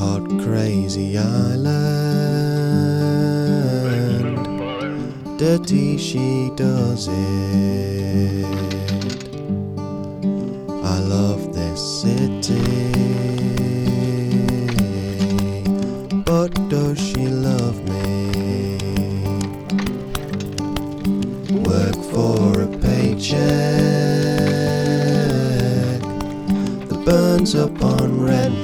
hot, crazy island. Dirty, she does it. I love this city, but does she love me? Work for a paycheck that burns up on rent